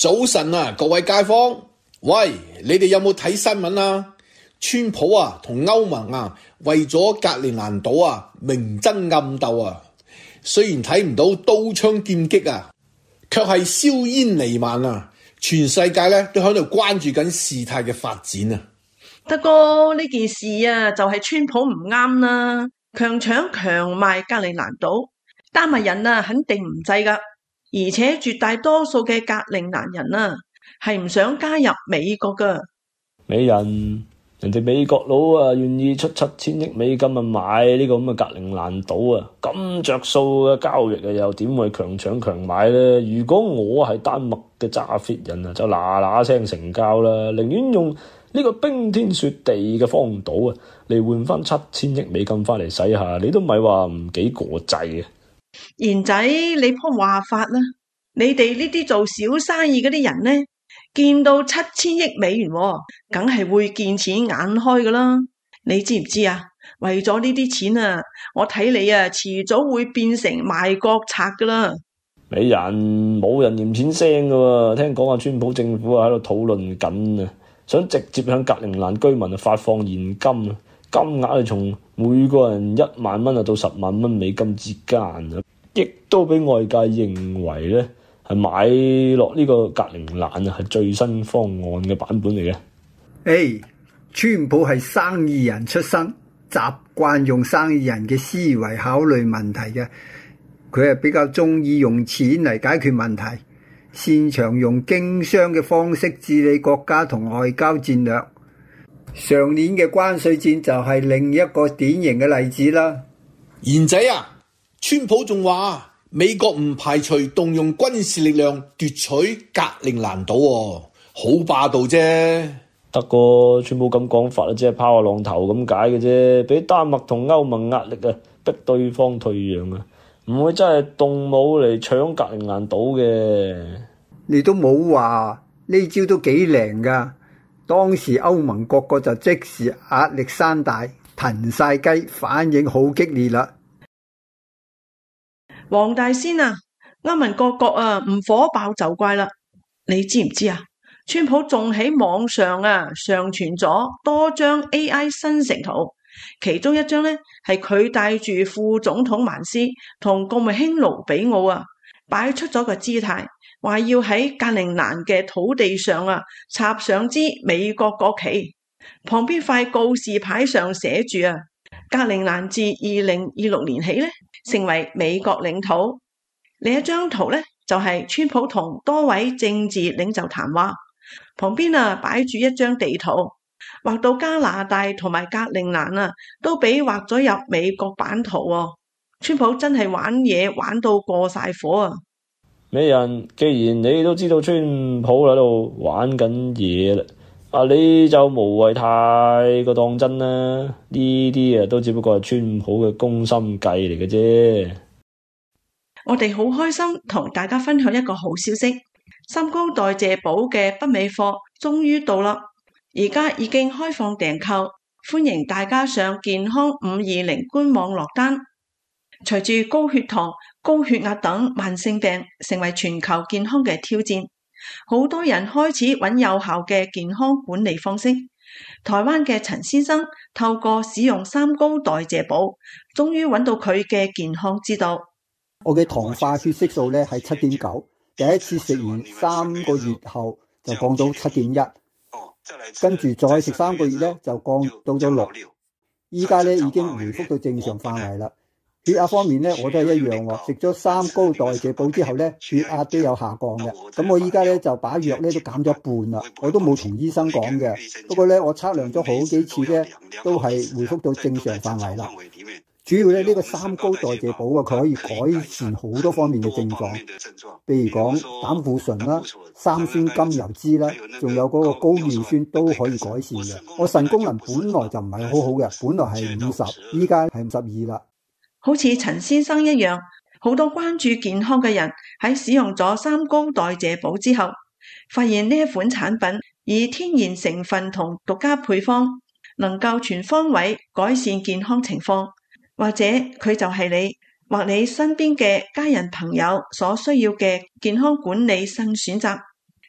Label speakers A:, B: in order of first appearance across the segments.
A: 早晨啊，各位街坊，喂，你哋有冇睇新聞啊？川普啊同歐盟啊為咗格陵蘭島啊明爭暗鬥啊，雖然睇唔到刀槍劍戟啊，卻係硝煙彌漫啊！全世界咧都喺度關注緊事態嘅發展啊！
B: 德哥，呢件事啊就係川普唔啱啦，強搶強賣格陵蘭島，丹麥人啊肯定唔制噶。而且絕大多數嘅格陵蘭人啊，係唔想加入美國噶。
C: 美人哋美國佬啊，願意出$7000億啊買呢個咁嘅格陵蘭島啊，咁着數嘅交易啊，又點會強搶強買呢？如果我係丹麥嘅揸 fit 人啊，就嗱嗱聲成交啦，寧願用呢個冰天雪地嘅荒島啊，嚟換翻$7000億翻嚟使下，你都唔係話唔幾過滯啊！
B: 賢仔，你鋪話法啦，你哋呢啲做小生意嗰啲人呢，見到$7000億，梗係會見錢眼開噶啦。你知唔知啊？為咗呢啲錢啊，我睇你啊，遲早會變成賣國賊噶啦。
C: 美人，冇人嫌錢腥噶喎，聽講川普政府啊喺度討論緊啊，想直接向格陵蘭居民啊發放現金啊。金額係從每個人1萬蚊到10萬蚊美金之間啊，亦都俾外界認為咧係買落呢個格陵蘭啊係最新方案嘅版本嚟嘅。
D: 川普係生意人出身，習慣用生意人嘅思維考慮問題嘅，佢係比較中意用錢嚟解決問題，擅長用經商嘅方式治理國家同外交戰略。上年嘅關稅戰就係另一個典型嘅例子啦。
A: 賢仔啊，川普仲話美國唔排除動用軍事力量奪取格陵蘭島喎，好霸道啫。
C: 得個川普咁講法啊，只係拋下浪頭咁解嘅啫，俾丹麥同歐盟壓力啊，逼對方退讓啊，唔會真係動武嚟搶格陵蘭島嘅。
D: 你都冇話呢招都幾靈噶。當時歐盟各國就即時壓力山大，騰晒雞，反應好激烈啦。
B: 黃大仙啊，歐盟各國啊唔火爆就怪啦。你知唔知啊？川普仲喺網上啊上傳咗多張 AI 生成圖，其中一張呢係佢帶住副總統曼斯同國務卿盧比奧啊，擺出咗個姿態，話要喺格陵蘭嘅土地上啊插上支美國國旗，旁邊塊告示牌上寫住啊，格陵蘭自2026年起呢成為美國領土。另一張圖呢就係川普同多位政治領袖談話，旁邊啊擺住一張地圖，畫到加拿大同埋格陵蘭啊都俾畫咗入美國版圖喎。川普真係玩嘢玩到過晒火啊！
C: 美人，既然你都知道川普喺度玩緊嘢啦，你就無謂太過當真啦。呢啲都只不過係川普嘅攻心計嚟嘅啫。
B: 我哋好開心同大家分享一個好消息，三高代謝寶嘅北美貨終於到啦，而家已經開放訂購，歡迎大家上健康520官網落單。隨住高血糖、高血壓等慢性病成為全球健康嘅挑戰，好多人開始揾有效嘅健康管理方式。台灣嘅陳先生透過使用三高代謝寶，終於揾到佢嘅健康之道。
D: 我嘅糖化血色素咧係7.9，第一次食完3個月後就降到7.1，跟住再食3個月咧就降到咗6，依家咧已經回復到正常範圍啦。血壓方面咧，我都係一樣喎。食咗三高代謝寶之後咧，血壓都有下降嘅。咁我依家咧就把藥咧都減咗一半啦。我都冇同醫生講嘅，不過咧我測量咗好幾次咧，都係回復到正常範圍啦。主要咧呢個三高代謝寶啊，佢可以改善好多方面嘅症狀，譬如講膽固醇啦、三酸甘油酯啦，仲有嗰個高尿酸都可以改善嘅。我腎功能本來就唔係好好嘅，本來係50，依家係52啦。
B: 好似陳先生一樣，好多關注健康嘅人喺使用咗三高代謝寶之後，發現呢一款產品以天然成分同獨家配方，能夠全方位改善健康情況，或者佢就係你或你身邊嘅家人朋友所需要嘅健康管理新選擇。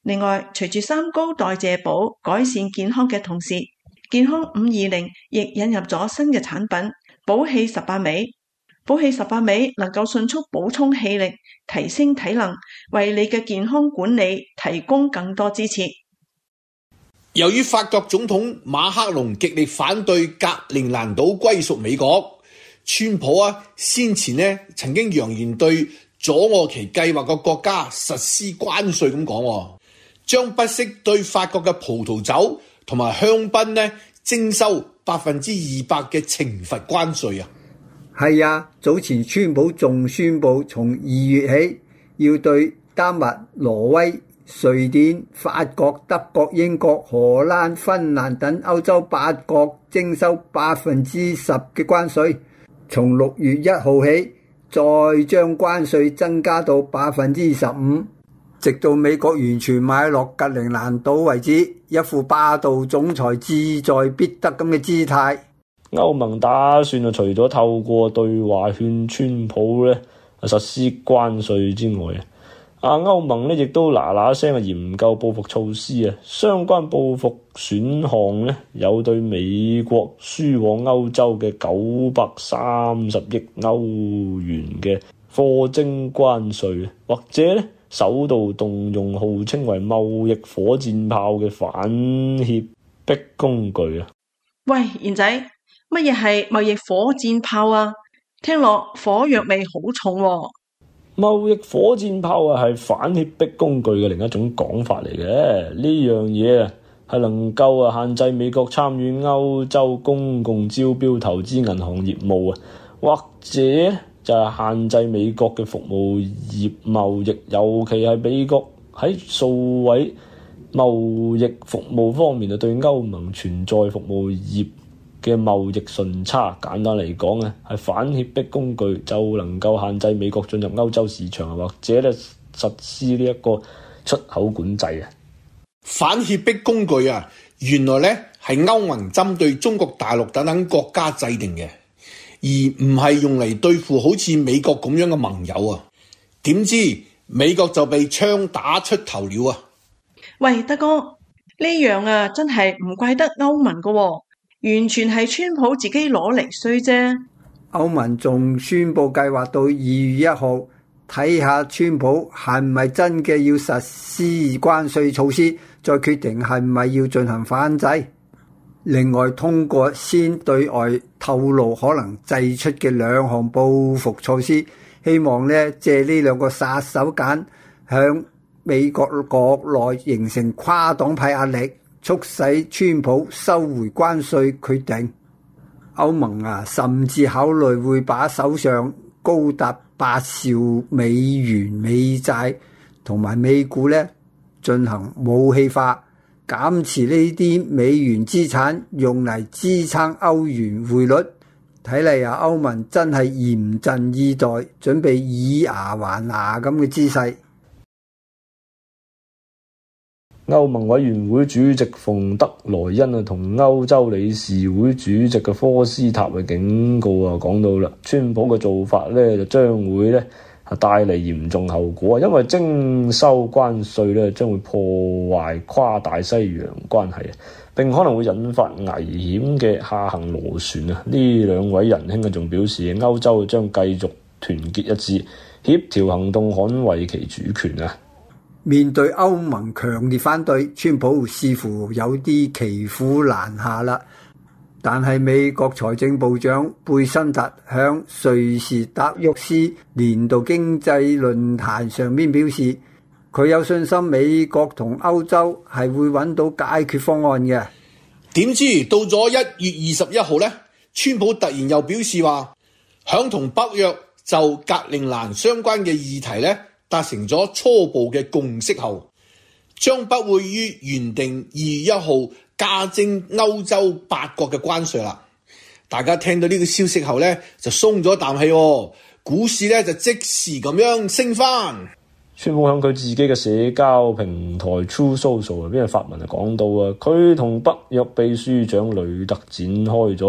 B: 另外，隨住三高代謝寶改善健康嘅同時，健康520亦引入咗新嘅產品寶氣18味。寶氣18味能夠迅速補充氣力，提升體能，為你嘅健康管理提供更多支持。
A: 由於法國總統馬克龍極力反對格陵蘭島歸屬美國，川普先前曾經揚言對阻礙其計劃嘅國家實施關稅咁講，將不惜對法國嘅葡萄酒同埋香檳徵收200%嘅懲罰關稅啊！
D: 係啊，早前川普仲宣布從2月起要對丹麥、挪威、瑞典、法國、德國、英國、荷蘭、芬蘭等歐洲8國徵收10%嘅關稅，從6月1號起再將關稅增加到15%，直到美國完全買落格陵蘭島為止，一副霸道總裁志在必得咁嘅姿態。
C: 歐盟打算除咗透過對話勸川普實施關稅之外，歐盟亦都嗱聲研究報復措施，相關報復選項有對美國輸往歐洲嘅930億歐元嘅課徵關稅，或者首度動用號稱為貿易火箭炮嘅反脅迫工具。
B: 喂，賢仔，乜嘢係貿易火箭炮啊？聽落火藥味好重喎。
C: 貿易火箭炮係反脅迫工具嘅另一種講法嚟嘅。呢樣嘢係能夠限制美國參與歐洲公共招標投資銀行業務，或者就係限制美國嘅服務業貿易，尤其係美國喺數位貿易服務方面對歐盟存在服務業嘅貿易順差。簡單嚟講係反脅迫工具就能夠限制美國進入歐洲市場，或者實施呢一個出口管制。
A: 反脅迫工具原來係歐盟針對中國大陸等等國家制定嘅，而唔係用嚟對付好似美國咁樣嘅盟友。點知美國就被槍打出頭了。
B: 喂，德哥，呢樣真係唔怪得歐盟㗎喎，完全係川普自己攞嚟衰啫。
D: 歐盟仲宣布計劃到2月1號睇下川普係咪真嘅要實施關稅措施，再決定係咪要進行反制。另外，通過先對外透露可能祭出嘅2項報復措施，希望借呢2個殺手鐧向美國國內形成跨黨派壓力，促使川普收回關稅決定。歐盟甚至考慮會把手上高達8兆美元美債同埋美股進行武器化，減持呢啲美元資產，用嚟支撐歐元匯率。睇嚟歐盟真係嚴陣以待，準備以牙還牙咁嘅姿勢。
C: 歐盟委員會主席馮德萊恩同歐洲理事會主席嘅科斯塔嘅警告講到啦，川普嘅做法就將會帶嚟嚴重後果，因為徵收關稅將會破壞跨大西洋關係，並可能會引發危險嘅下行螺旋。呢2位仁兄仲表示，歐洲將繼續團結一致，協調行動，捍衛其主權。
D: 面對歐盟強烈反對，川普似乎有啲騎虎難下啦。但係美國財政部長貝辛特響瑞士達沃斯年度經濟論壇上面表示，佢有信心美國同歐洲係會揾到解決方案嘅。
A: 點知到咗1月21號川普突然又表示話，響同北約就格陵蘭相關嘅議題達成咗初步嘅共識後，將不會於原定2月1號加徵歐洲8國嘅關稅啦。大家聽到呢個消息後就鬆咗啖氣，股市就即時咁樣升翻。
C: 川普喺佢自己嘅社交平台 Truth Social 邊個發文講到佢同北約秘書長雷特展開咗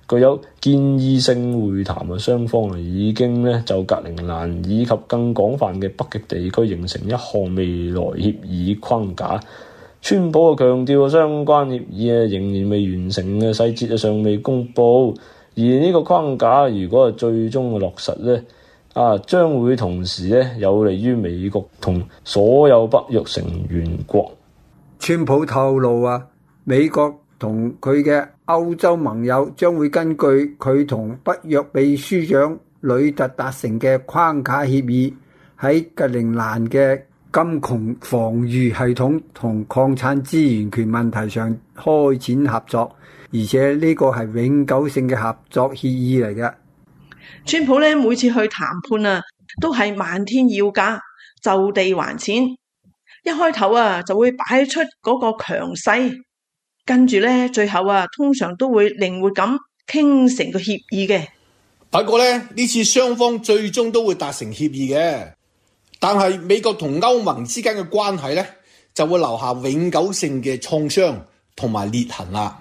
C: 具有建議性會談啊，雙方已經咧就格陵蘭以及更廣泛嘅北極地區形成一項未來協議框架。川普強調相關協議仍然未完成嘅細節尚未公佈，而呢個框架如果係最終嘅落實咧，將會同時咧有利於美國同所有北約成員國。
D: 川普透露美國同佢嘅歐洲盟友將會根據佢同北約秘書長呂特達成嘅框架協議，喺格陵蘭嘅金窮防禦系統同礦產資源權問題上開展合作，而且呢個係永久性嘅合作協議嚟嘅。
B: 川普咧每次去談判都係漫天要價，就地還錢。一開頭就會擺出嗰個強勢，跟住咧最後通常都會靈活咁傾成個協議嘅。
A: 不過咧呢次雙方最終都會達成協議嘅，但係美國同歐盟之間嘅關係咧就會留下永久性嘅創傷同埋裂痕啦。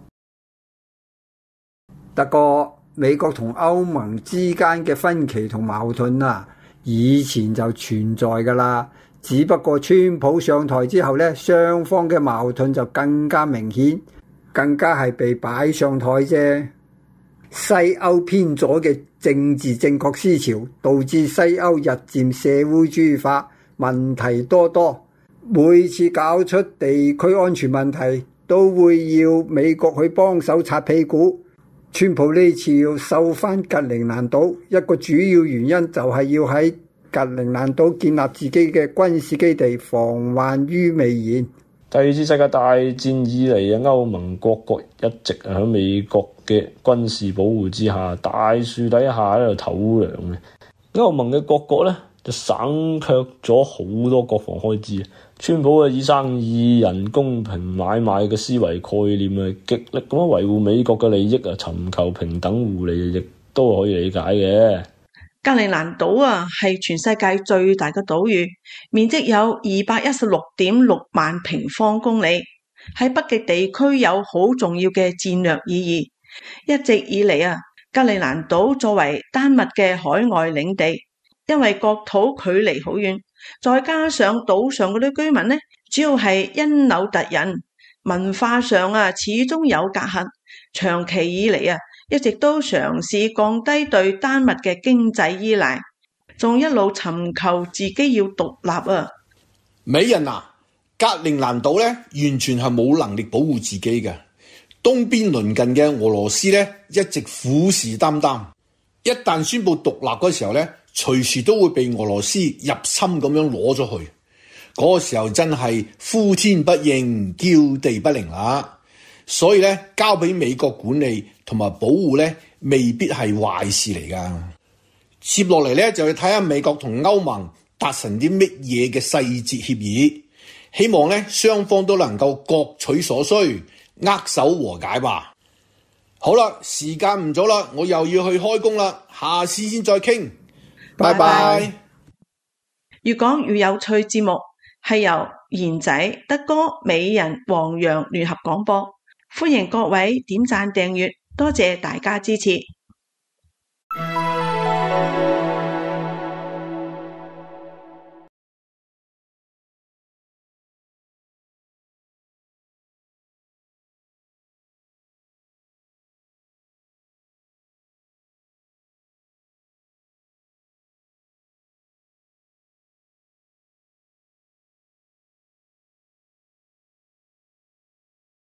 D: 不過美國同歐盟之間嘅分歧同矛盾以前就存在㗎啦，只不過川普上台之後咧，雙方嘅矛盾就更加明顯，更加係被擺上台啫。西歐偏左嘅政治正確思潮，導致西歐日漸社會主義化，問題多多。每次搞出地區安全問題，都會要美國去幫手擦屁股。川普呢次要收返格陵蘭島，一個主要原因就係要喺格陵蘭島建立自己嘅軍事基地，防患於未然。
C: 第二次世界大戰以嚟歐盟各國一直喺美國嘅軍事保護之下，大樹底下喺度唞涼嘅。歐盟嘅各國咧就省卻咗好多國防開支。川普以生意人公平買賣嘅思維概念極力咁樣維護美國嘅利益尋求平等互利，亦都可以理解嘅。
B: 格陵蘭島係全世界最大嘅島嶼，面積有216.6萬平方公里，喺北極地區有好重要嘅戰略意義。一直以嚟格陵蘭島作為丹麥嘅海外領地，因為國土距離好遠，再加上島上嗰啲居民主要係因紐特人，文化上始終有隔閡，長期以嚟一直都嘗試降低對丹麥嘅經濟依賴，仲一路尋求自己要獨立。
A: 美人格陵蘭島咧完全係冇能力保護自己嘅，東邊鄰近嘅俄羅斯咧一直虎視眈眈，一旦宣布獨立嗰時候咧，隨時都會被俄羅斯入侵咁樣攞咗去。嗰個時候真係呼天不應，叫地不靈啦。所以咧，交俾美國管理同埋保護咧，未必係壞事嚟噶。接落嚟咧，就要睇下美國同歐盟達成啲乜嘢嘅細節協議，希望咧雙方都能夠各取所需，握手和解吧。好啦，時間唔早啦，我又要去開工啦，下次先再傾，拜拜。
B: 越講越有趣節目係由賢仔、德哥、美人、黃洋聯合廣播。歡迎各位點讚訂閱，多謝大家支持。